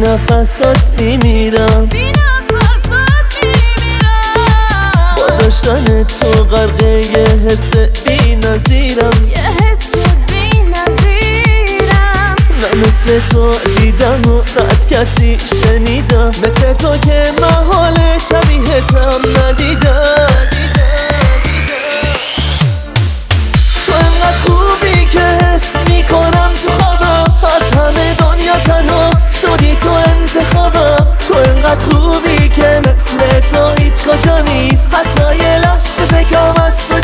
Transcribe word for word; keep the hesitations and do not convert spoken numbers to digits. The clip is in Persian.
نفسات میمیرم با داشتن تو غرقه یه حس بی نظیرم نه مثل تو دیدم و نه از کسی شنیدم، مثل تو که محال شبیهتم ندیدم. تو انقدر خوبی که حس میکنم تو خوابم، از همه دنیا تنها شدی تو انتخابم. تو انقدر خوبی که مثل تو هیچ کجا نیست، حتی یه لحظه فکرم از تو